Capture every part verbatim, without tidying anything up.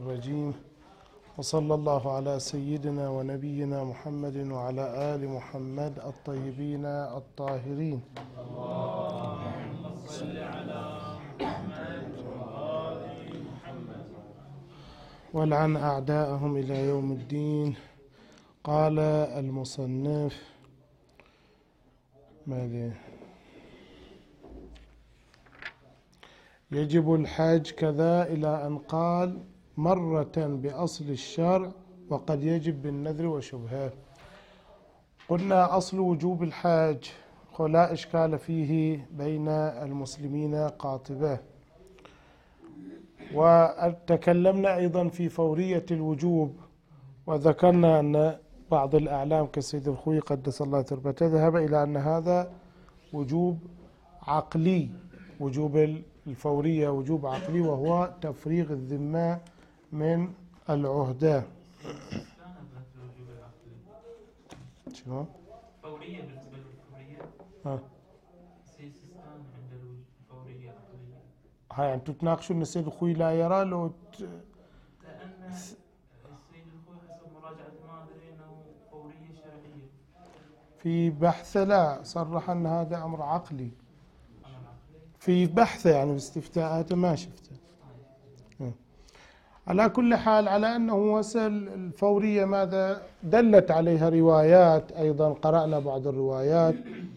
الرجيم، وصلى الله على سيدنا ونبينا محمد وعلى آل محمد الطيبين الطاهرين. اللهم صل على محمد وآل محمد والعن أعداءهم إلى يوم الدين. قال المصنف ماذا؟ يجب الحج كذا إلى أن قال مرة بأصل الشرع وقد يجب بالنذر وشبهه. قلنا أصل وجوب الحج لا إشكال فيه بين المسلمين قاطبة، وتكلمنا أيضا في فورية الوجوب، وذكرنا أن بعض الأعلام كالسيد الخوي قدس الله تربته ذهب إلى أن هذا وجوب عقلي، وجوب الفورية وجوب عقلي وهو تفريغ الذمة من العهدة. شنو؟ فورية بالنسبة للفورية؟ ها سيستان عند الفورية عقلية. هاي أنتم تناقشوا أن السيد الخوي لا يرى لو ت... لأن السيد الخوي حسب مراجعة ما أدري أنه فورية شرعية. في بحث لا صرح أن هذا أمر عقلي. في بحثه يعني باستفتاءاته ما شفته. على كل حال على أنه وسل الفورية ماذا دلت عليها روايات، أيضا قرأنا بعض الروايات.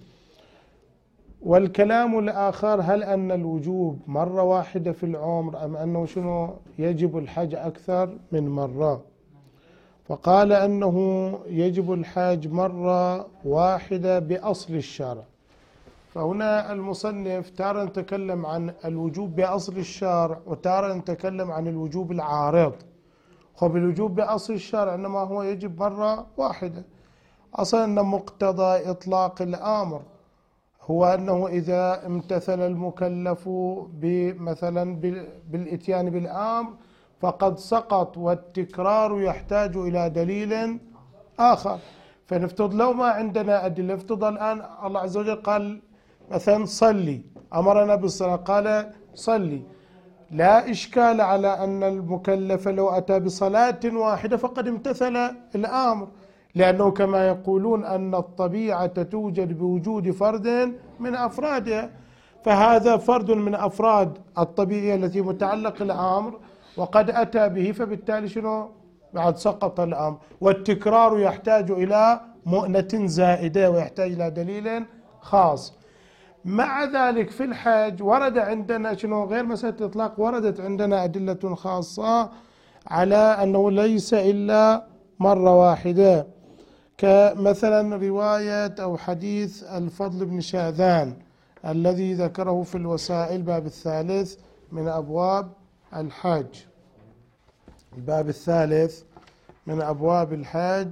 والكلام الآخر هل أن الوجوب مرة واحدة في العمر أم أنه شنو يجب الحج أكثر من مرة؟ فقال أنه يجب الحج مرة واحدة بأصل الشرع. فهنا المصنف تارة نتكلم عن الوجوب بأصل الشرع وتارة نتكلم عن الوجوب العارض. خب الوجوب بأصل الشرع إنما هو يجب مرة واحدة. أصلا أن مقتضى إطلاق الأمر هو أنه إذا امتثل المكلف مثلا بالإتيان بالأمر فقد سقط، والتكرار يحتاج إلى دليل آخر. فنفترض لو ما عندنا أدلة، افترض الآن الله عز وجل قال مثلا صلي، أمرنا بالصلاة قال صلي، لا إشكال على أن المكلف لو أتى بصلاة واحدة فقد امتثل الأمر، لأنه كما يقولون أن الطبيعة توجد بوجود فرد من أفرادها، فهذا فرد من أفراد الطبيعية التي متعلق الأمر وقد أتى به، فبالتالي شنو بعد سقط الأمر. والتكرار يحتاج إلى مؤنة زائدة ويحتاج إلى دليل خاص. مع ذلك في الحج ورد عندنا شنو غير مسألة الإطلاق، وردت عندنا أدلة خاصة على أنه ليس إلا مرة واحدة، كمثلا رواية أو حديث الفضل بن شاذان الذي ذكره في الوسائل باب الثالث من أبواب الحج. الباب الثالث من أبواب الحج.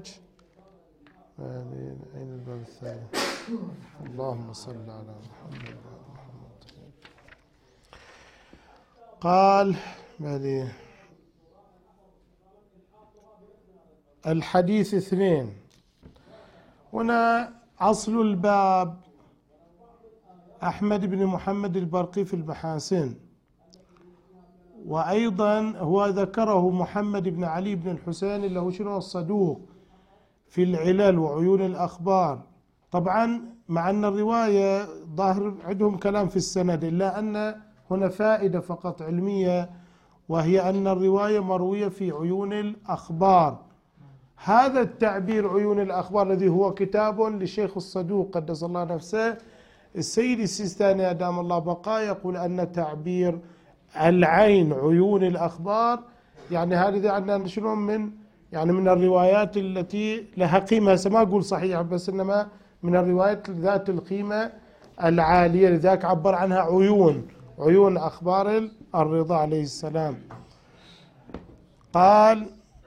أين الباب الثالث؟ اللهم صل على محمد وعلى محمد. قال بلي الحديث اثنين. هنا أصل الباب أحمد بن محمد البرقي في المحاسن، وأيضا هو ذكره محمد بن علي بن الحسين اللي هو شنو الصدوق في العلل وعيون الأخبار. طبعا مع أن الرواية ظاهر عندهم كلام في السند، إلا أن هنا فائدة فقط علمية، وهي أن الرواية مروية في عيون الأخبار. هذا التعبير عيون الأخبار الذي هو كتاب لشيخ الصدوق قدس الله نفسه، السيد السيستاني أدام الله بقاه يقول أن تعبير العين عيون الأخبار يعني هذه عندنا شنو من يعني من الروايات التي لها قيمة، ما أقول صحيح بس إنما من الروايات ذات القيمة العالية، لذلك عبر عنها عيون عيون أخبار الرضا عليه السلام. قال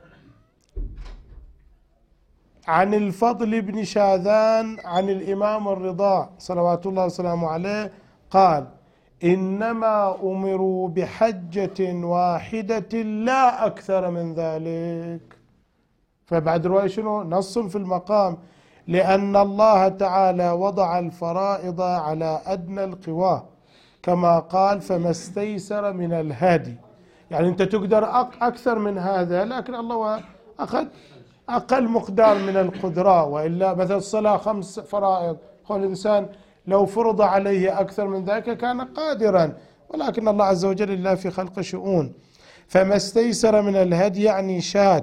عن الفضل بن شاذان عن الإمام الرضا صلوات الله وسلامه عليه قال إنما أمروا بحجة واحدة لا أكثر من ذلك. فبعد رواية شنو نص في المقام، لأن الله تعالى وضع الفرائض على أدنى القوى كما قال فما استيسر من الهادي، يعني أنت تقدر أكثر من هذا، لكن الله أخذ أقل مقدار من القدرة. وإلا مثلا الصلاة خمس فرائض، قال الإنسان لو فرض عليه أكثر من ذلك كان قادرا، ولكن الله عز وجل الله في خلق شؤون. فما استيسر من الهدي يعني شاة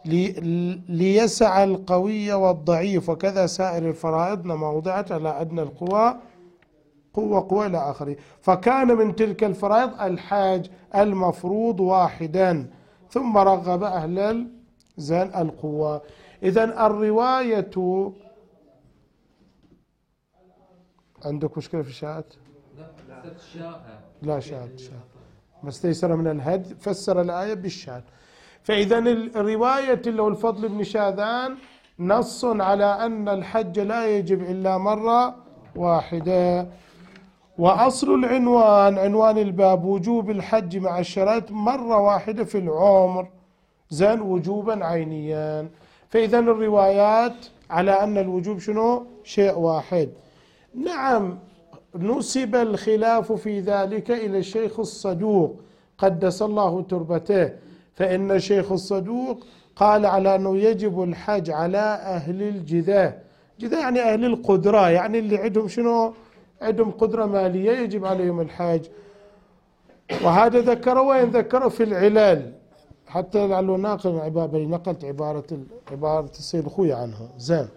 ليسع القوي والضعيف، وكذا سائر الفرائض ما وضعت على أدنى القوى قوة قوة إلى آخره. فكان من تلك الفرائض الحاج المفروض واحدا، ثم رغب أهل زين القوة. إذن الرواية، عندك مشكلة في الشاءات؟ لا شاءت شاءت ما استيسر من الهدي، فسر الآية بالشاة. فإذا الرواية اللي هو الفضل بن شاذان نص على أن الحج لا يجب إلا مرة واحدة. وأصل العنوان، عنوان الباب، وجوب الحج مع الشرائط مرة واحدة في العمر، زين وجوبا عينيا. فإذا الروايات على أن الوجوب شنو؟ شيء واحد. نعم، نسب الخلاف في ذلك إلى الشيخ الصدوق قدس الله تربته، فإن الشيخ الصدوق قال على أنه يجب الحج على أهل الجذاء. جذاء يعني أهل القدرة، يعني اللي عندهم شنو؟ عندهم قدرة مالية يجب عليهم الحج. وهذا ذكره وين ذكره في العلل، حتى لعله ناقل عبارة، نقلت عبارة عبارة السيد الخوي عنه. زين،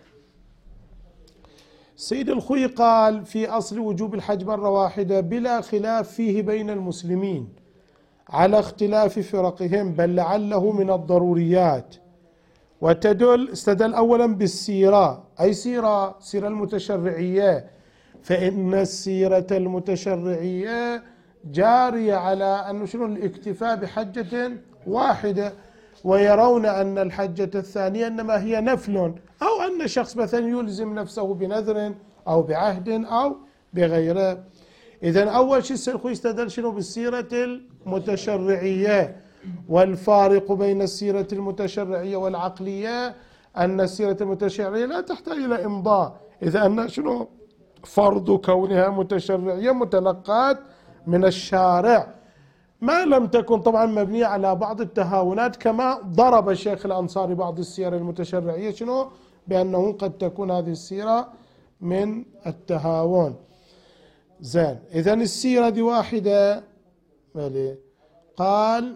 السيد الخوي قال في أصل وجوب الحج مرة واحدة بلا خلاف فيه بين المسلمين على اختلاف فرقهم، بل لعله من الضروريات. وتدل استدل أولا بالسيرة، أي سيرة؟ سيرة المتشرعية، فإن السيرة المتشرعية جارية على أنه شنو؟ الاكتفاء بحجة واحدة، ويرون أن الحجة الثانية إنما هي نفل، أو أن شخص مثلا يلزم نفسه بنذر أو بعهد أو بغيره. إذن أول شيء السلخ يستدل شنو؟ بالسيرة المتشرعية. والفارق بين السيرة المتشرعية والعقلية أن السيرة المتشرعية لا تحتاج إلى إمضاء، إذا أن شنو؟ فرض كونها متشرعية متلقات من الشارع، ما لم تكن طبعا مبنية على بعض التهاونات، كما ضرب الشيخ الأنصاري بعض السير المتشرعية شنو؟ بأنه قد تكون هذه السيرة من التهاون. زين، إذن السيرة دي واحدة. بلي قال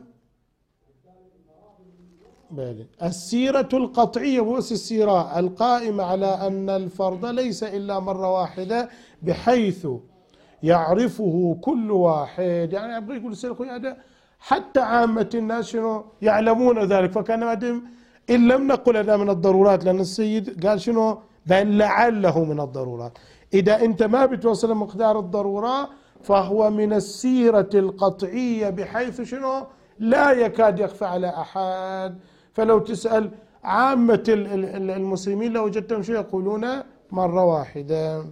بلي السيرة القطعية، بس السيرة القائمة على أن الفرض ليس إلا مرة واحدة، بحيث يعرفه كل واحد. يعني أبغى يقول السيد هذا حتى عامة الناس شنو يعلمون ذلك. فكان إن لم نقل هذا من الضرورات، لأن السيد قال شنو؟ بل لعله من الضرورات. إذا أنت ما بتوصل مقدار الضرورة فهو من السيرة القطعية، بحيث شنو؟ لا يكاد يخفى على أحد. فلو تسأل عامة المسلمين لو وجدتهم شو يقولون؟ مرة واحدة،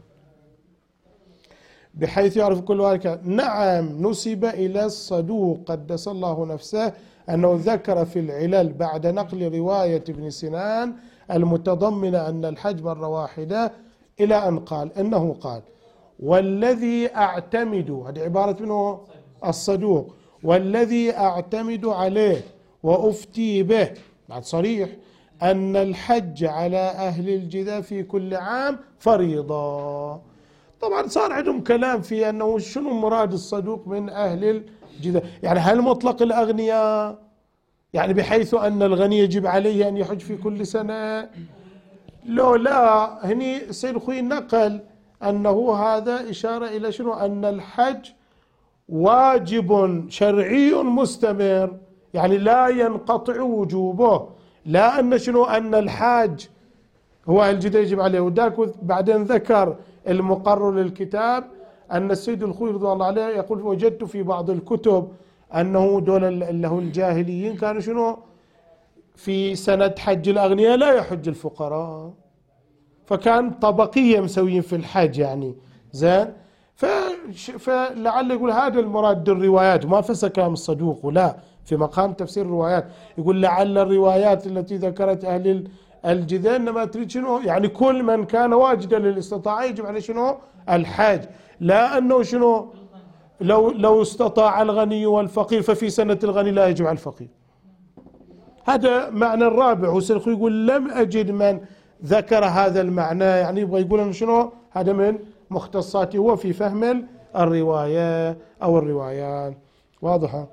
بحيث يعرف كل واحد. نعم، نسب إلى الصدوق قدس الله نفسه أنه ذكر في العلل بعد نقل رواية ابن سنان المتضمنة أن الحج مرة واحدة، إلى أن قال إنه قال والذي أعتمد، هذه عبارة منه الصدوق، والذي أعتمد عليه وأفتي به، بعد صريح، أن الحج على أهل الجذاء في كل عام فريضة. طبعا صار عندهم كلام في أنه شنو مراد الصدوق من أهل الجذاء، يعني هل مطلق الأغنياء، يعني بحيث أن الغني يجب عليه أن يحج في كل سنة؟ لو لا، هني السيد الخوي نقل أنه هذا إشارة إلى شنو؟ أن الحج واجب شرعي مستمر، يعني لا ينقطع وجوبه، لا أن شنو؟ أن الحاج هو الجذاء يجب عليه. وذاك بعدين ذكر المقرر للكتاب أن السيد الخوي رضي الله عليه يقول وجدت في بعض الكتب أنه دول اللي هو الجاهليين كانوا شنو؟ في سنة حج الأغنياء لا يحج الفقراء، فكان طبقية مسويين في الحج يعني. زين، فلعل يقول هذا المراد بالروايات، ما فسر كلام الصدوق، ولا في مقام تفسير الروايات يقول لعل الروايات التي ذكرت أهل الجذاء إنما تريد شنو؟ يعني كل من كان واجدا للاستطاعة يجب عليه شنو؟ الحج، لا أنه شنو؟ لو لو استطاع الغني والفقير ففي سنة الغني لا يجب على الفقير. هذا معنى الرابع. والسلخي يقول لم أجد من ذكر هذا المعنى، يعني يبغى يقول أنه شنو هذا من مختصاته هو في فهم الرواية أو الروايات. واضحة.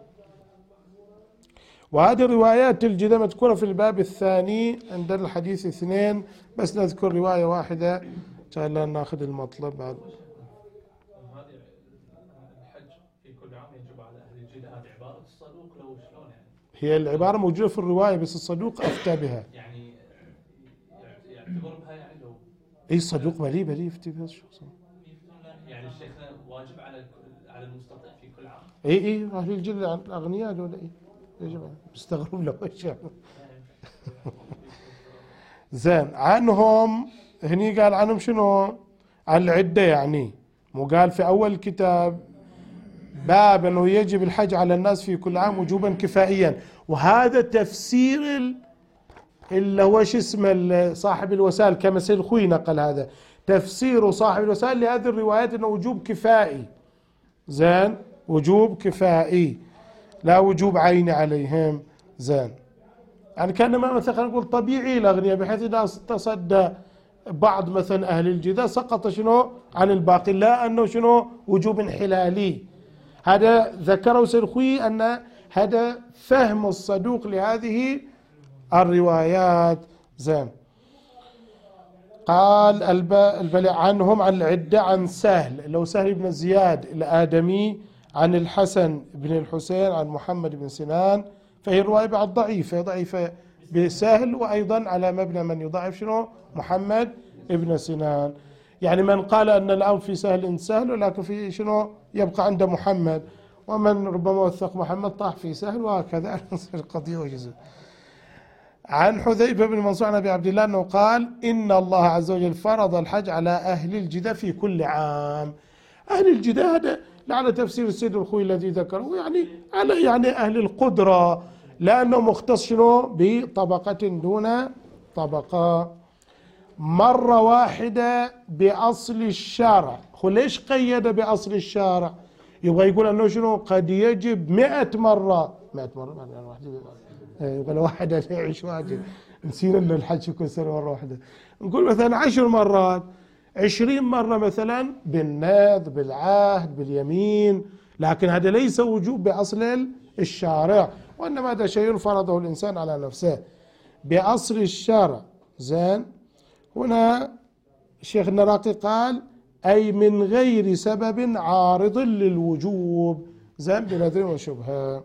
وهذه الروايات الجديدة مذكورة في الباب الثاني عند الحديث اثنين، بس نذكر رواية واحدة إن شاء الله ناخذ المطلب بعد. هذه الحج في كل عام يجب على أهل الجدة، هذه عبارة الصدوق لو شلون يعني؟ هي العبارة موجودة في الرواية بس الصدوق أفتى بها. يعني يعتبر بها يعني لو اي الصدوق بلي بلي يفتي بها الشخص. يعني الشيخ واجب على على المستطيع في كل عام. اي اي اهل الجنة الاغنياء ولا اي يجب. بستغرب له ايش يعني. زين عنهم هني قال عنهم شنو؟ على العدة، يعني مو قال في اول الكتاب باب انه يجب الحج على الناس في كل عام وجوبا كفائيا، وهذا تفسير اللي هو شو اسمه صاحب الوسائل كما سيد الخوي نقل هذا تفسير صاحب الوسائل لهذه الروايات انه وجوب كفائي. زين وجوب كفائي لا وجوب عيني عليهم. زين يعني كان ما مثلا نقول طبيعي الاغنياء بحيث اذا تصدى بعض مثلا اهل الجدة سقط شنو عن الباقي، لا انه شنو وجوب انحلالي. هذا ذكره سيد الخوي ان هذا فهم الصدوق لهذه الروايات. زين قال البلع عنهم عن العدة عن سهل لو سهل بن زياد الآدمي عن الحسن بن الحسين عن محمد بن سنان، فهي الرواية بعد ضعيفة ضعيفة بسهل، وأيضا على مبنى من يضعف شنو محمد بن سنان. يعني من قال أن الأمر في سهل سهل ولكن في شنو يبقى عند محمد، ومن ربما وثق محمد طاح في سهل، وهكذا القضية وجزء. عن حذيفة بن منصور عن أبي عبد الله أنه قال إن الله عز وجل فرض الحج على أهل الجدة في كل عام. أهل الجدة هذا على تفسير السيد الخوي الذي ذكره، يعني على يعني أهل القدرة، لأنه مختص شنو بطبقة دون طبقة. مرة واحدة بأصل الشارع. هو ليش قيد بأصل الشارع؟ يبغى يقول أنه شنو قد يجب مئة مرة. مئة مرة يعني واحدة يقول واحدة يعيش واجب، نسينا أن الحج كل سنة مرة واحدة. نقول مثلا عشر مرات، عشرين مرة مثلا بالنذر بالعهد باليمين، لكن هذا ليس وجوب بأصل الشارع، وإنما هذا شيء فرضه الإنسان على نفسه بأصل الشارع. زين هنا الشيخ النراقي قال أي من غير سبب عارض للوجوب. زين بنذر وشبهة.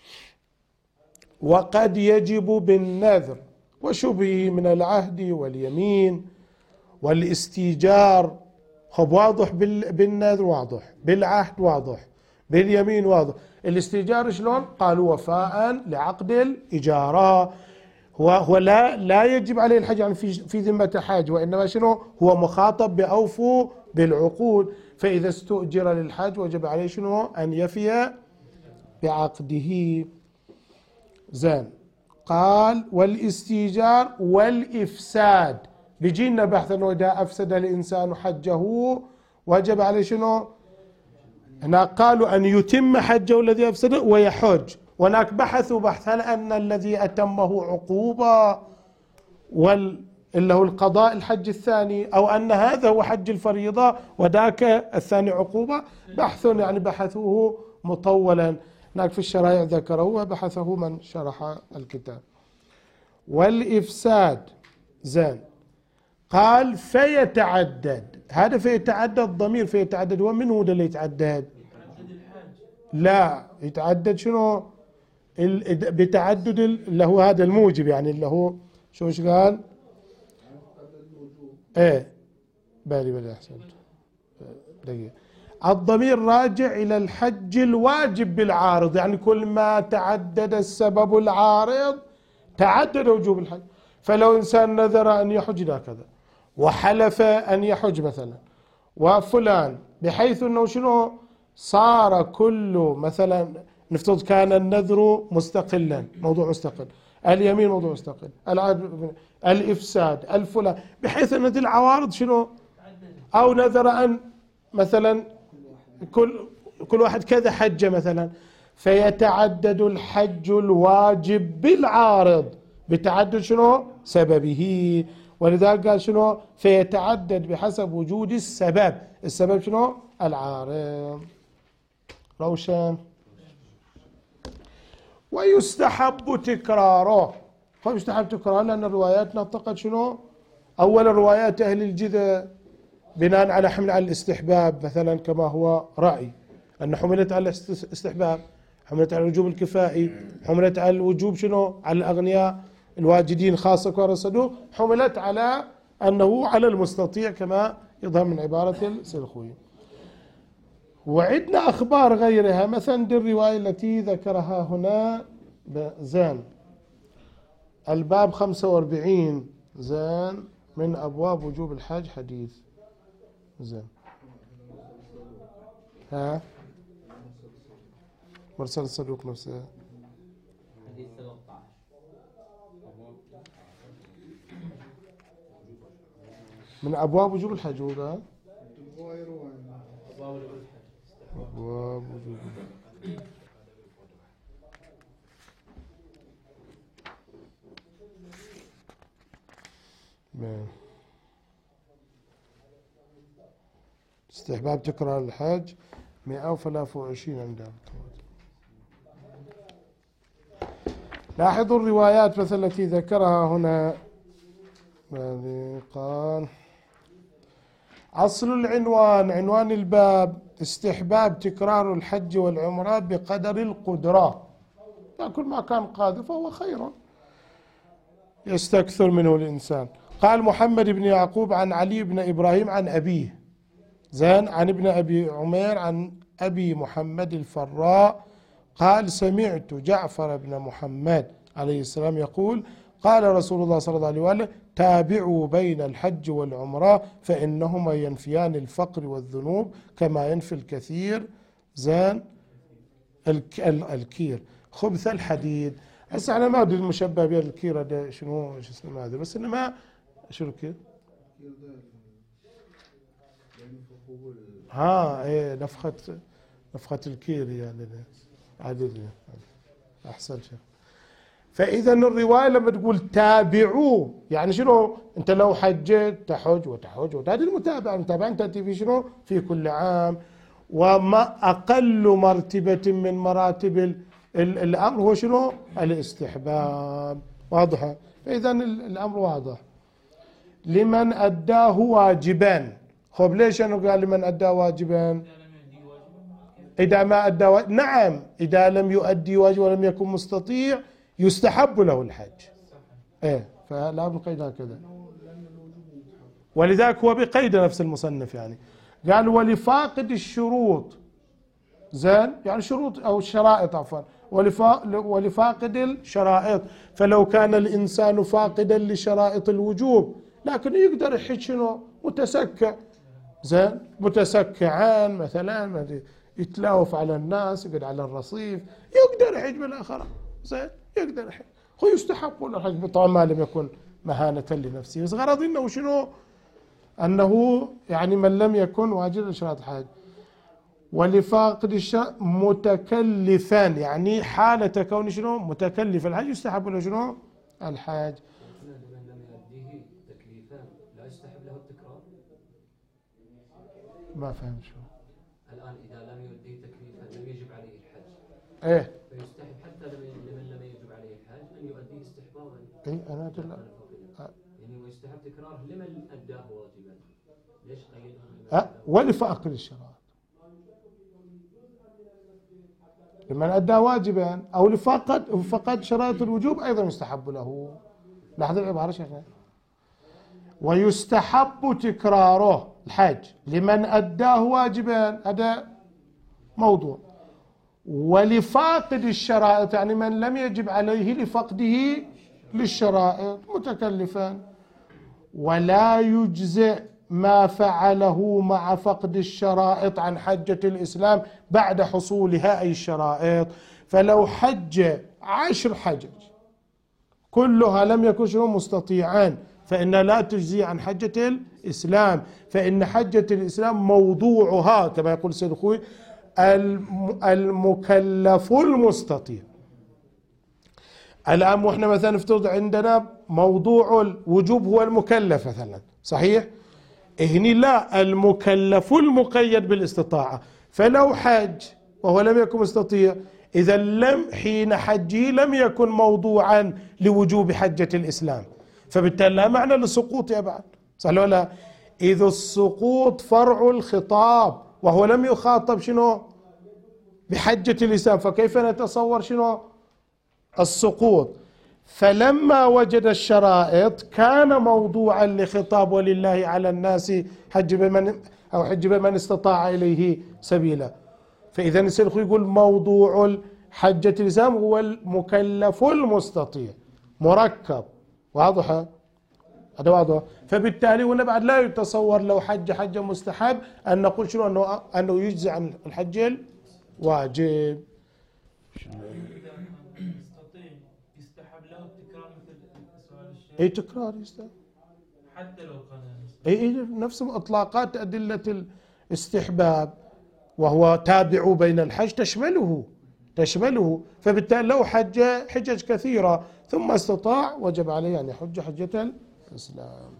وقد يجب بالنذر وشبهه من العهد واليمين والاستيجار. خب واضح بالنذر واضح، بالعهد واضح، باليمين واضح. الاستيجار شلون؟ قالوا وفاء لعقد الإجارة. هو هو لا لا يجب عليه الحج يعني في في ذمة حاج، وإنما شنو هو مخاطب بأوفوا بالعقود، فإذا استؤجر للحج وجب عليه شنو أن يفي بعقده. زين قال والاستيجار والإفساد. بيجينا بحث انه اذا افسد الانسان حجه وجب عليه شنو؟ هنا قالوا ان يتم حجه الذي افسده ويحج، وهناك بحثوا بحث هل ان الذي اتمه عقوبه وال اللي هو القضاء الحج الثاني، او ان هذا هو حج الفريضه وذاك الثاني عقوبه. بحث يعني بحثوه مطولا هناك في الشرائع ذكره وبحثه من شرح الكتاب. والإفساد. زين قال فيتعدد. هذا فيتعدد ضمير فيتعدد، ومن هو اللي يتعدد؟ لا يتعدد شنو بتعدد اللي هو هذا الموجب، يعني اللي هو شو ايش قال؟ ايه بالي بالي احسنت دقيقة. الضمير راجع إلى الحج الواجب بالعارض، يعني كل ما تعدد السبب العارض تعدد وجوب الحج. فلو إنسان نذر أن يحج هكذا وحلف أن يحج مثلا وفلان، بحيث أنه شنو صار كل مثلا نفترض كان النذر مستقلا موضوع مستقل، اليمين موضوع مستقل، العهد الإفساد الفلان، بحيث أن العوارض شنو، أو نذر أن مثلا كل كل واحد كذا حجة مثلا، فيتعدد الحج الواجب بالعارض بتعدد شنو سببه، ولذلك قال شنو فيتعدد بحسب وجود السبب، السبب شنو العارض. روشن. ويستحب تكراره، فيستحب تكراره لأن الروايات نطقت شنو أول روايات أهل الجذع بناء على حمل على الاستحباب مثلا، كما هو رأي أن حملت على الاستحباب، حملت على الوجوب الكفائي، حملت على الوجوب شنو على الأغنياء الواجدين خاصة كبار الصدوق، حملت على أنه على المستطيع كما يظهر من عبارة السلخوي. وعندنا أخبار غيرها مثلا دي الرواية التي ذكرها هنا زين الباب خمسة وأربعين زين من أبواب وجوب الحج حديث زين ها مرسل الصدوق نفسه حديث ثلاثة عشر من أبواب وجوب الحج. هذا أبواب وجوب الحج. استحباب تكرار الحج مئة وثلاثة وعشرين عندنا. لاحظوا الروايات مثل التي ذكرها هنا. قال أصل العنوان عنوان الباب استحباب تكرار الحج والعمرة بقدر القدرة، كل ما كان قادر فهو خير يستكثر منه الإنسان. قال محمد بن يعقوب عن علي بن إبراهيم عن أبيه زين عن ابن أبي عمير عن أبي محمد الفراء قال سمعت جعفر بن محمد عليه السلام يقول قال رسول الله صلى الله عليه وسلم تابعوا بين الحج والعمرة فإنهما ينفيان الفقر والذنوب كما ينفي الكثير زين الكير خبث الحديد. هسه أنا ما أدري المشبه بين الكير هذا شنو شو اسمه هذا، بس إنما شنو الكير؟ ها ايه نفخة نفخة الكير يعني عدد أحسن شيء. فإذا الرواية لما تقول تابعوا يعني شنو؟ أنت لو حجيت تحج وتحج وهذه المتابعة، المتابعة تأتي في شنو؟ في كل عام. وما أقل مرتبة من مراتب الأمر هو شنو؟ الاستحباب. واضحة؟ فإذا الأمر واضح. لمن أداه واجبا. خب ليش أنه قال لمن أداه واجبا؟ إذا ما أدى واجب. نعم إذا لم يؤدي واجب ولم يكن مستطيع يستحب له الحج. إيه فلا بقيد هكذا، ولذلك هو بقيد نفس المصنف يعني قال ولفاقد الشروط زين يعني شروط أو الشرائط عفوا ولفاقد الشرائط. فلو كان الإنسان فاقدا لشرائط الوجوب لكن يقدر يحج شنو متسكع زين متسكعان مثلا يتلاوف على الناس يقعد على الرصيف يقدر يحج بالآخرة زين يقدر يحج. هو يستحق له الحج طبعا ما لم يكن مهانة لنفسه، بس غرض انه شنو انه يعني من لم يكن واجب لشرائط الحج. ولفاقد الشرع متكلفا يعني حالة كون شنو متكلف الحج يستحب له شنو الحج. لمن لم يؤديه تكليفا لا يستحب له التكرار. ما فهم شو الآن إذا لم يؤديه تكليفا لم يجب عليه الحج. ايه فيستحب حتى لمن لم يجب عليه الحج أن يؤديه استحبابا. ايه انا أدل يعني ويستحب تكراره لمن أداه واجبا. ليش قيدهم؟ أه ولفاقد الشرائط لمن أدى واجبا أو لفقد فقد شرائط الوجوب أيضا يستحب له. لاحظ العبارة شيخنا. ويستحب تكراره الحج لمن أداه واجبا هذا موضوع. ولفاقد الشرائط يعني من لم يجب عليه لفقده للشرائط متكلفا. ولا يجزئ ما فعله مع فقد الشرائط عن حجة الإسلام بعد حصولها أي الشرائط. فلو حج عشر حجج كلها لم يكن شنو مستطيعان فإن لا تجزي عن حجة الإسلام، فإن حجة الإسلام موضوعها كما يقول سيد الخوي المكلف المستطيع. الآن وإحنا مثلا نفترض عندنا موضوع الوجوب هو المكلف مثلا، صحيح؟ هني لا، المكلف المقيد بالاستطاعة، فلو حج وهو لم يكن مستطيع إذا لم حين حجه لم يكن موضوعا لوجوب حجة الإسلام، فبالتالي لا معنى للسقوط يا بعد، صح ولا لا؟ إذ السقوط فرع الخطاب وهو لم يخاطب شنو؟ بحجة الإسلام، فكيف نتصور شنو؟ السقوط. فلما وجد الشرائط كان موضوعا لخطاب ولله على الناس حج بمن أو حج بمن استطاع إليه سبيلا. فإذا الشيخ يقول موضوع حجة الإسلام هو المكلف المستطيع مركب، واضحة؟ هذا واضح. فبالتالي هنا بعد لا يتصور لو حج حجة مستحب أن نقول شنو أنه أنه يجزي عن الحج الواجب. يستطيع يستحب له التكرار مثل سؤال الشيخ. أي تكرار يستحب حتى لو كان أي أي نفس إطلاقات أدلة الاستحباب وهو تابع بين الحج تشمله تشمله فبالتالي لو حج حجج كثيرة ثم استطاع وجب عليه أن يحج حجة الإسلام.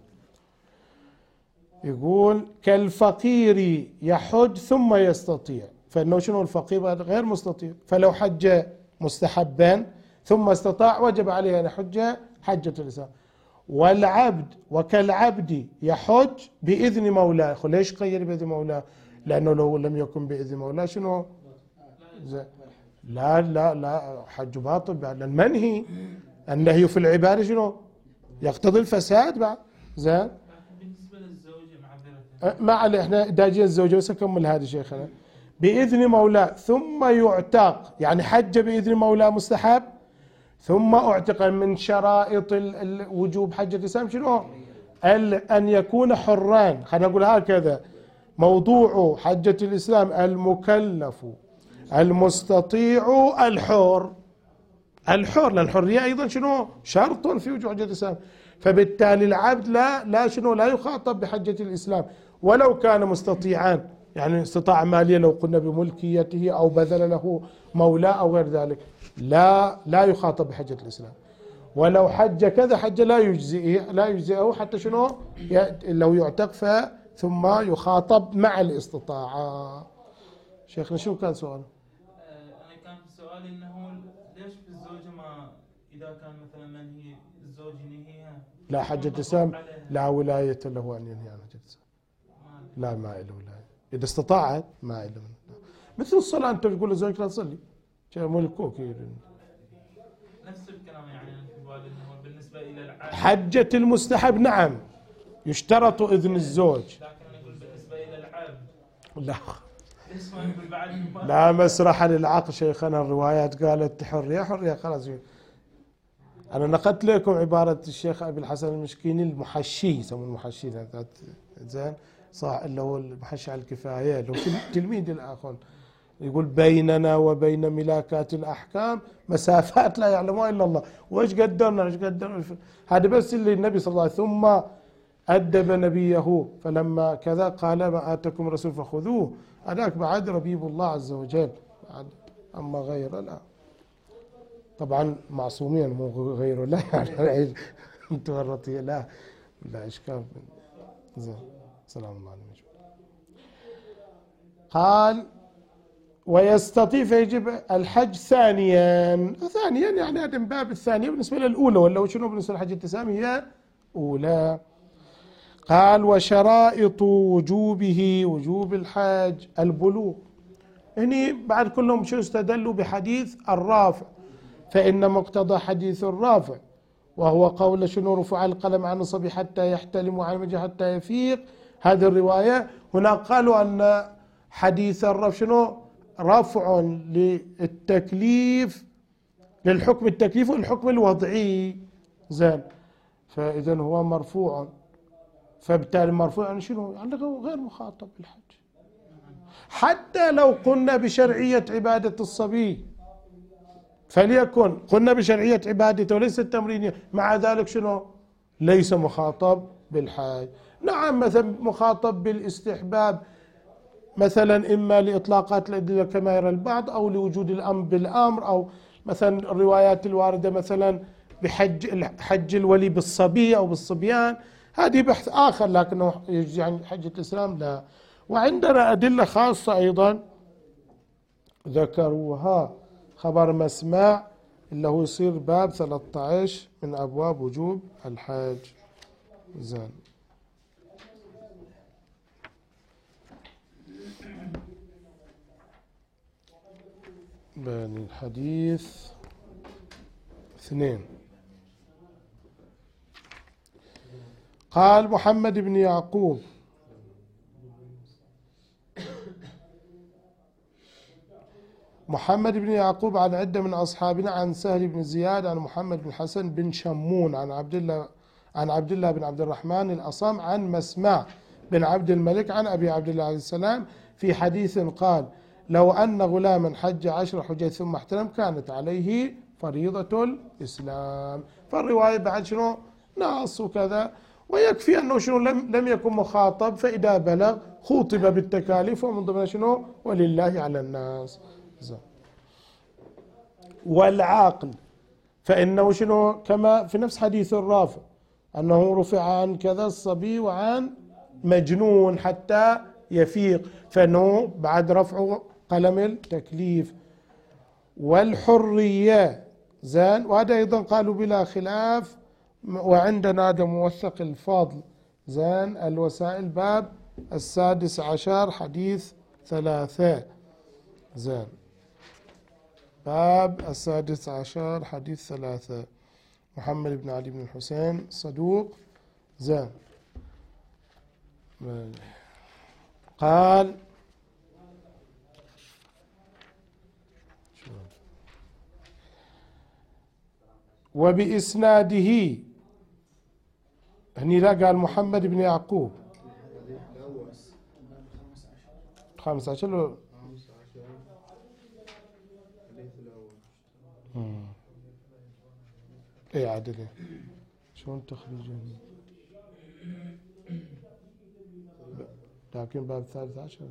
يقول كالفقير يحج ثم يستطيع، فإنه شنو الفقير غير مستطيع، فلو حج مستحبا ثم استطاع وجب عليه أن يحج حجة الإسلام. والعبد وكالعبد يحج بإذن مولاه. ليش قيد بإذن مولاه؟ لأنه لو لم يكن بإذن مولاه شنو؟ لا لا لا حج باطل بعد المنهي. النهي في العبادة شنو؟ يقتضي الفساد بعد. زين بالنسبة للزوجة معذرة ما عليه، احنا داجين الزوجة بس نكمل هذا شيخنا. بإذن مولاه ثم يعتق، يعني حج بإذن مولاه مستحب ثم اعتق. من شرائط الوجوب حجة الإسلام شنو؟ أن يكون حران. خلينا نقول هكذا، موضوع حجة الإسلام المكلف المستطيع الحر. الحر، لأن الحرية أيضا شنو؟ شرط في وجوب حجة الإسلام. فبالتالي العبد لا لا شنو؟ لا يخاطب بحجة الإسلام ولو كان مستطيعا، يعني استطاع مالية لو قلنا بملكيته أو بذل له مولاه أو غير ذلك، لا لا يخاطب بحجة الإسلام. ولو حج كذا حج لا يجزئه لا يجزئه حتى شنو؟ لو يعتق ف ثم يخاطب مع الاستطاعة. شيخنا شو كان سؤال؟ أنا كان سؤالي أنه ليش في الزوجة ما إذا كان مثلا منهي الزوج ينهيها لا حجة الإسلام لا ولاية له أن ينهي عن حجة الإسلام. لا ما له ولاية إذا استطاعت، ما له. مثل الصلاة أنت تقول لزوجك لا تصلي ملكوك. نفس الكلام يعني في بالي أنه بالنسبة إلى العادة حجة المستحب نعم يشترط إذن الزوج، لكن أنا أقول بالنسبة إلى العبد لا ليش ما نقول بعد لا مسرح للعقل. شيخنا الروايات قالت حرية حرية خلاص. أنا نقلت لكم عبارة الشيخ أبي الحسن المشكيني المحشي، يسمون المحشي زين صح، اللي هو المحشي على الكفاية، اللي هو تلميذ الآخر، يقول بيننا وبين ملاكات الأحكام مسافات لا يعلمها إلا الله. وإيش قدرنا إيش قدرنا هذا بس اللي النبي صلى الله عليه وسلم ثم أدب نبيه فلما كذا قال ما آتكم رسول فخذوه. هذاك بعد ربيب الله عز وجل بعد، أما غيره لا. طبعا معصومين مو غيره لا يعني متورطين لا لا إشكال. زين سلام الله عليكم. قال ويستطيع فيجب الحج ثانيا. ثانيا يعني هذا من باب الثانية بالنسبة للأولى، ولا شنو بالنسبة للحج التسام هي أولى. قال وشرائط وجوبه وجوب الحج البلوغ. هني بعد كلهم شو استدلوا بحديث الرافع، فإن مقتضى حديث الرافع وهو قول شنو رفع القلم عن الصبي حتى يحتلم وعن المجد حتى يفيق، هذه الرواية هنا قالوا أن حديث الرفع شنو رفع للتكليف للحكم التكليف والحكم الوضعي. زين فإذا هو مرفوع، فبالتالي مرفوع يعني شنو يعني غير مخاطب بالحج. حتى لو قلنا بشرعية عبادة الصبي فليكن قلنا بشرعية عبادته وليس التمرين، مع ذلك شنو ليس مخاطب بالحج. نعم مثلا مخاطب بالاستحباب مثلا إما لإطلاقات الأدلة كما يرى البعض، أو لوجود الأمر بالأمر، أو مثلا الروايات الواردة مثلا بحج حج الولي بالصبي أو بالصبيان، هذه بحث آخر، لكنه يجي عن حجة الإسلام لا. وعندنا أدلة خاصة أيضا ذكروها، خبر مسمع اللي هو يصير باب ثلاثة عشر من أبواب وجوب الحج. زين. بني الحديث اثنين. قال محمد بن يعقوب محمد بن يعقوب عن عدة من أصحابنا عن سهل بن زياد عن محمد بن حسن بن شمون عن عبد الله عن عبد الله بن عبد الرحمن الأصم عن مسمع بن عبد الملك عن أبي عبد الله عليه السلام في حديث قال: لو أن غلاما حج عشر حجج ثم احتلم كانت عليه فريضة الإسلام. فالرواية بعد شنو نص وكذا، ويكفي أنه شنو لم لم يكن مخاطب، فإذا بلغ خوطب بالتكاليف، ومن ضمن شنو ولله على الناس. والعاقل فإنه شنو كما في نفس حديث الرافع أنه رفع عن كذا الصبي وعن مجنون حتى يفيق، فإنه بعد رفعه قلم التكليف. والحرية زين، وهذا أيضا قالوا بلا خلاف، وعندنا هذا موثق الفضل زين الوسائل باب السادس عشر حديث ثلاثة. زين، باب السادس عشر حديث ثلاثة. محمد بن علي بن الحسين صدوق. زين. قال وبإسناده، هني لا قال محمد بن يعقوب خامس عشر. ايه عدد شلون تخريجه؟ لكن باب الثالث عشر.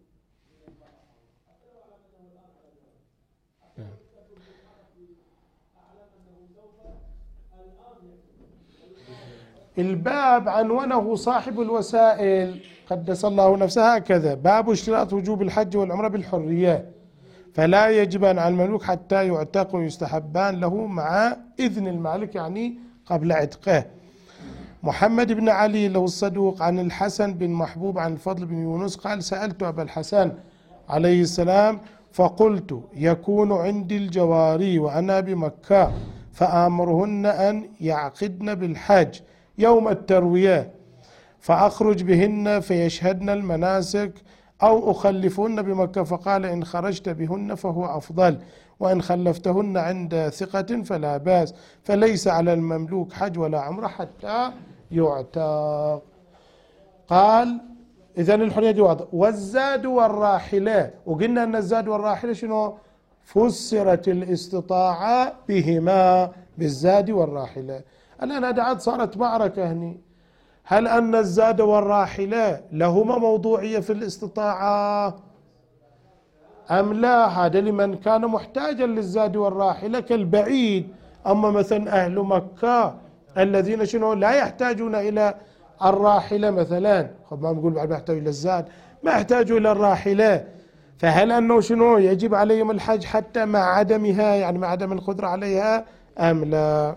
الباب عنونه صاحب الوسائل قدس الله نفسه هكذا: باب اشتراط وجوب الحج والعمرة بالحرية، فلا يجبان على المملوك حتى يعتق ويستحبان له مع إذن المالك، يعني قبل عتقه. محمد بن علي له الصدوق عن الحسن بن محبوب عن الفضل بن يونس قال: سألت أبا الحسن عليه السلام فقلت: يكون عندي الجواري وأنا بمكة فآمرهن أن يعقدن بالحج يوم التروية فأخرج بهن فيشهدن المناسك، أو أخلفهن بمكة؟ فقال: إن خرجت بهن فهو أفضل، وإن خلفتهن عند ثقة فلا بأس، فليس على المملوك حج ولا عمرة حتى يعتق. قال: إذن الحرية دي واضح. والزاد والراحلة، وقلنا أن الزاد والراحلة شنو؟ فسرت الاستطاعة بهما، بالزاد والراحلة. الآن هذا عاد صارت معركة هني، هل أن الزاد والراحلة لهما موضوعية في الاستطاعة أم لا؟ هذا لمن كان محتاجا للزاد والراحلة كالبعيد. أما مثلا أهل مكة الذين شنو لا يحتاجون إلى الراحلة مثلا، خب ما نقول بعد ما يحتاجوا إلى الزاد، ما يحتاجوا إلى الراحلة، فهل أنه شنو يجب عليهم الحج حتى مع عدمها، يعني مع عدم القدرة عليها أم لا؟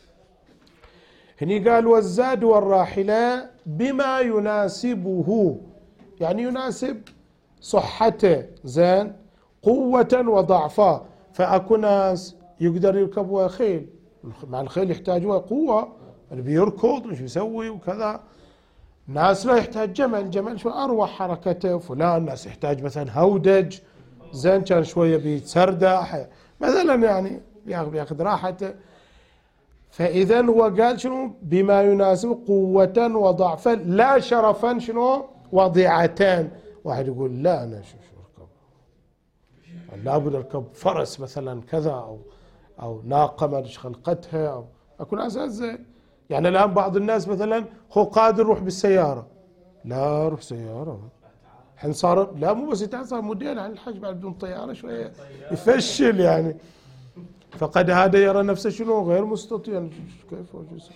هني قال: والزاد والراحلة بما يناسبه، يعني يناسب صحته زين قوة وضعفا. فأكو ناس يقدر يركبوا خيل، مع الخيل يحتاجوا قوة، اللي بيركض مش يسوي وكذا. ناس لا يحتاج جمل، جمل شو أروح حركته. فلان ناس يحتاج مثلا هودج زين كان شوية بيتسردح مثلا، يعني بياخذ راحته. فإذا هو قال شنو؟ بما يناسب قوة وضعفا لا شرفا شنو وضيعتان. واحد يقول: لا أنا شو شو أركب، لابد أركب فرس مثلا كذا، أو أو ناقة ما أدري خلقتها، أو أكون أساس زين. يعني الآن بعض الناس مثلا هو قادر يروح بالسيارة، لا أروح سيارة الحين صار لا مو بس يتعب، صار موديل عن الحج بعد بدون طيارة شوية يفشل يعني. فقد هذا يرى نفسه شنو غير مستطيع. كيف وجه؟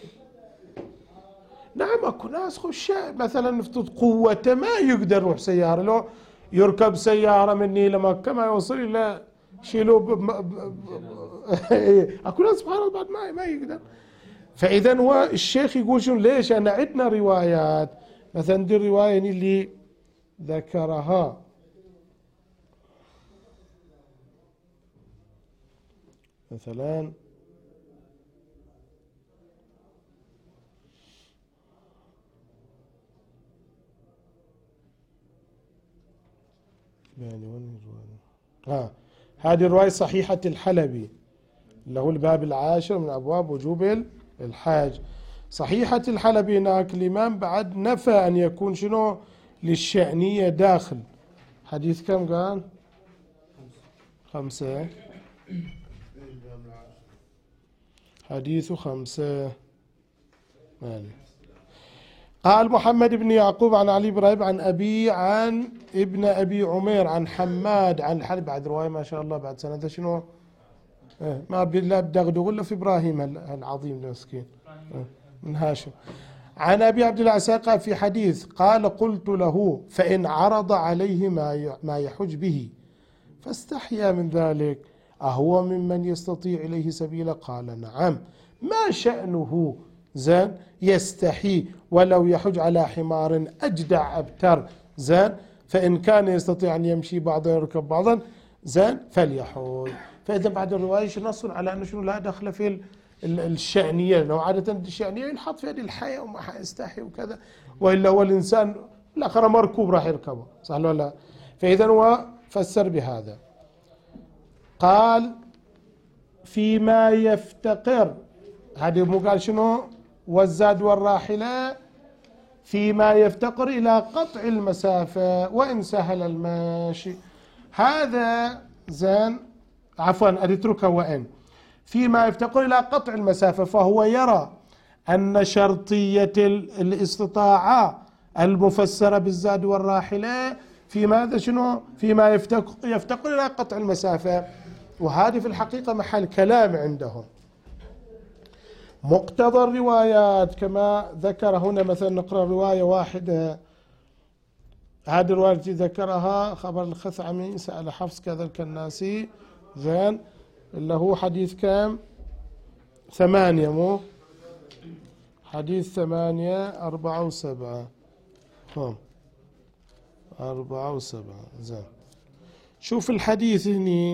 نعم اكو ناس خشاء مثلا نفترض قوته ما يقدر يروح سيارة، لو يركب سيارة مني لمكة ما يوصل إلا شيلوه اكو ناس سبحان الله بعد ما ما يقدر. فاذا هو الشيخ يقول شنو ليش انا عندنا روايات مثلا دي الرواية اللي ذكرها مثلا يعني وين الرواية؟ ها هذه الرواية صحيحة الحلبي اللي هو الباب العاشر من أبواب وجوب الحاج. صحيحة الحلبي هناك الإمام بعد نفى أن يكون شنو للشأنية داخل. حديث كم قال؟ خمسة. حديث خمسة. مالي. قال محمد بن يعقوب عن علي بن إبراهيم عن أبي عن ابن أبي عمير عن حماد عن الحلب. بعد رواية ما شاء الله بعد سنة شنو اه ما بالله بدغدغ ولا في إبراهيم العظيم المسكين اه من هاشم. عن أبي عبد الله عساقة في حديث قال قلت له فإن عرض عليه ما ما يحج به فاستحيا من ذلك أهو ممن يستطيع إليه سبيلا؟ قال نعم. ما شأنه زين يستحي ولو يحج على حمار أجدع أبتر زين، فإن كان يستطيع أن يمشي بعضا يركب بعضا زين فليحج. فإذا بعد الرواية نص على أنه شنو لا دخل في الشأنية، لو عادة الشأنية ينحط في هذه الحياة وما حيستحي وكذا، وإلا هو الإنسان الآخر مركوب راح يركبه صح ولا لا؟ فإذا هو فسر بهذا. قال فيما يفتقر، هذه مو قال شنو والزاد والراحلة فيما يفتقر إلى قطع المسافة وإن سهل الماشي. هذا زين عفوا أتركه وإن فيما يفتقر إلى قطع المسافة، فهو يرى أن شرطية الاستطاعة المفسرة بالزاد والراحلة في ماذا شنو فيما يفتقر, يفتقر إلى قطع المسافة، وهذه في الحقيقة محل كلام عندهم. مقتضى الروايات كما ذكر هنا مثلا نقرأ رواية واحدة. هذه الرواية التي ذكرها خبر الخثعمي سأل حفص كذا الكناسي زين اللي هو حديث كام ثمانية مو حديث ثمانية أربعة وسبعة هم أربعة وسبعة زين. شوف الحديث هني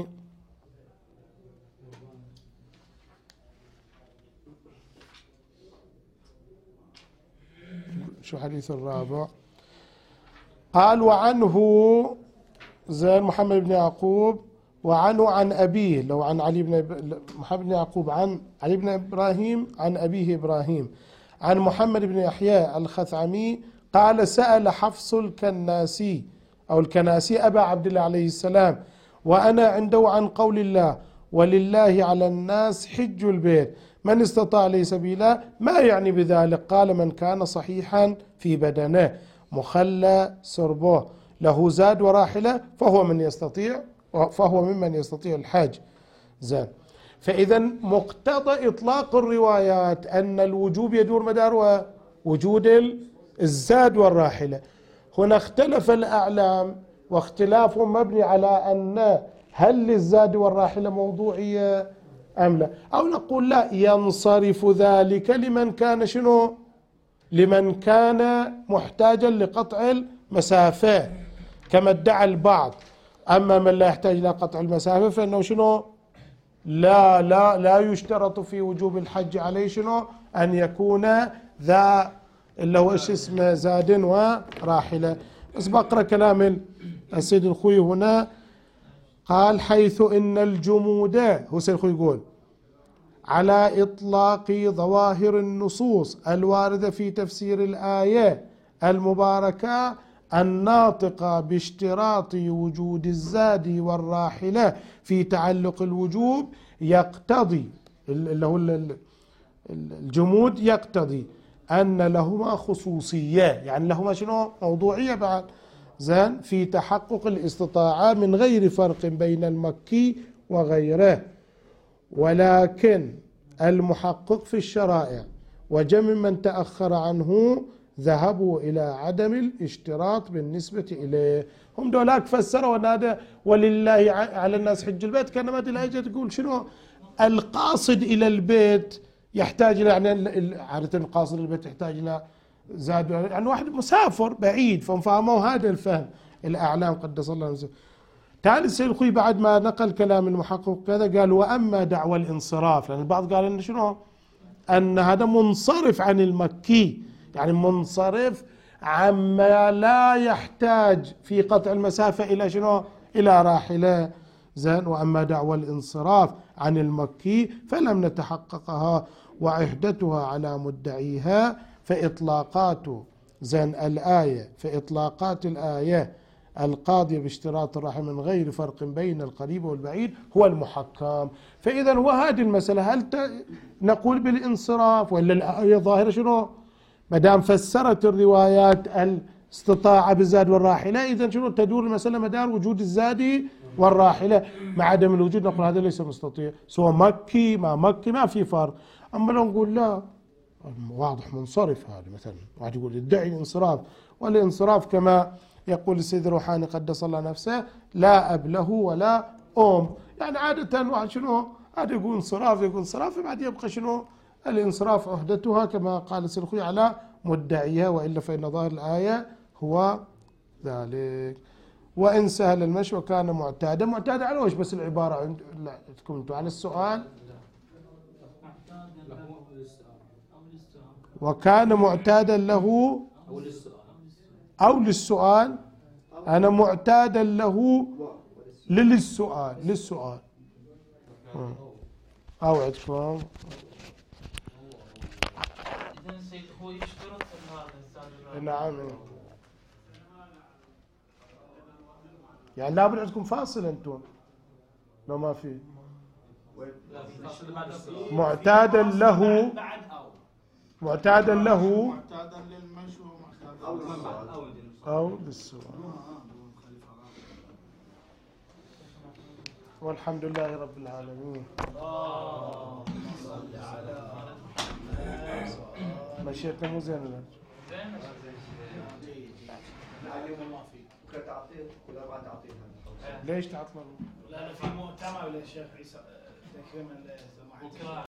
شو حديث الرابع. قال وعنه زين محمد بن يعقوب وعنه عن أبيه لو عن علي بن محمد بن يعقوب عن علي بن إبراهيم عن أبيه إبراهيم عن محمد بن يحيى الخثعمي قال سأل حفص الكناسي أو الكناسي أبا عبد الله عليه السلام وأنا عنده عن قول الله ولله على الناس حج البيت من استطاع لي سبيلا ما يعني بذلك؟ قال من كان صحيحا في بدنه مخلى سربه له زاد وراحلة فهو من يستطيع فهو ممن يستطيع الحج زين. فإذا مقتضى إطلاق الروايات أن الوجوب يدور مدار وجود الزاد والراحلة. هنا اختلف الأعلام واختلافهم مبني على أن هل للزاد والراحلة موضوعية أم لا، أو نقول لا ينصرف ذلك لمن كان شنو لمن كان محتاجا لقطع المسافة كما ادعى البعض. أما من لا يحتاج إلى قطع المسافة فإنه شنو لا لا لا يشترط في وجوب الحج عليه شنو أن يكون ذا اللي هو ايش اسمه زاد وراحلة. بس بقرأ كلام السيد الخوي هنا. قال حيث إن الجمود هو السيد الخوي يقول على إطلاق ظواهر النصوص الواردة في تفسير الآية المباركة الناطقة باشتراط وجود الزاد والراحلة في تعلق الوجوب يقتضي اللي هو الجمود يقتضي أن لهما خصوصية يعني لهما شنو موضوعية بعد زين في تحقق الاستطاعة من غير فرق بين المكي وغيره. ولكن المحقق في الشرائع وجمع من تأخر عنه ذهبوا إلى عدم الاشتراط بالنسبة إليه. هم دولاك فسروا هذا ولله على الناس حج البيت، كان ما الآية تقول شنو القاصد إلى البيت يحتاج إلى، يعني عادة القاصد البيت يحتاج إلى زاد، يعني واحد مسافر بعيد، فهم فهموا هذا الفهم الأعلام قدس الله نفسه. تعال السيد الخوي بعد ما نقل كلام المحقق كذا قال وأما دعوى الانصراف، لأن البعض قال إن شنو أن هذا منصرف عن المكي، يعني منصرف عما لا يحتاج في قطع المسافة إلى شنو إلى راحلة. زين. وأما دعوى الانصراف عن المكي فلم نتحققها وعهدتها على مدعيها فإطلاقات زين الآية فإطلاقات الآية القاضية باشتراط الرحم من غير فرق بين القريب والبعيد هو المحكم. فإذا هو هذه المسألة، هل نقول بالانصراف ولا الآية ظاهرة شنو؟ ما دام فسرت الروايات الاستطاعة بالزاد والراحلة، إذا شنو تدور المسألة مدار وجود الزاد والراحلة، مع عدم الوجود نقول هذا ليس مستطيع، سواء مكي ما مكي ما في فرق. أما لو نقول لا واضح منصرف، هذا مثلا واحد يقول يدعي الانصراف، والانصراف كما يقول السيد الروحاني قدس الله نفسه لا أب له ولا أم، يعني عادة واحد شنو هذا يقول انصراف يقول انصراف، بعد يبقى شنو الانصراف عهدتها كما قال السيد الخوي على مدعيها، وإلا فإن ظاهر الآية هو ذلك. وإن سهل المشي وكان معتادا، معتادا على وش بس العبارة عندكم انتم على السؤال، وكان معتادا له أو للسؤال، أنا معتادا له للسؤال للسؤال أو عندكم. إذا السيد هو يشترط هذا. نعم، يعني لابد عندكم فاصل انتم لو ما في معتادا له معتادا له معتادا للمشي أو للسؤال. والحمد لله رب العالمين. مشيتنا مو زين ولا؟ ليش تعطلوا؟ لا في مؤتمر للشيخ عيسى تكريما